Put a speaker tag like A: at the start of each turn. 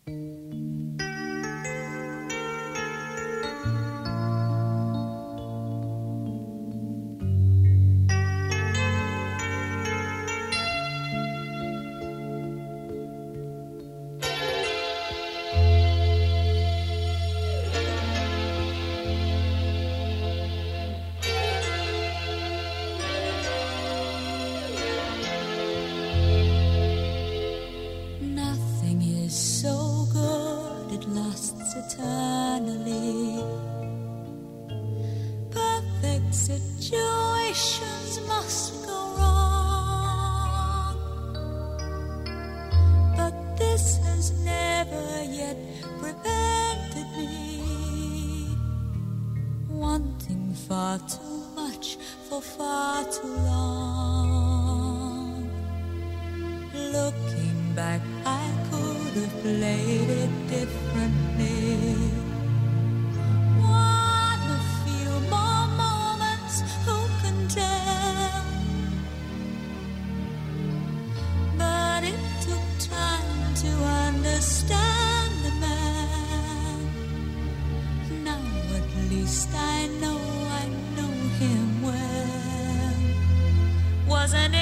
A: Eternally, perfect situations must go wrong, but this has never yet prevented me wanting far too much for far too long. Looking back, I could have played it differently. One a few more moments, who can tell? But it took time to understand the man. Now at least I know him well. Wasn't it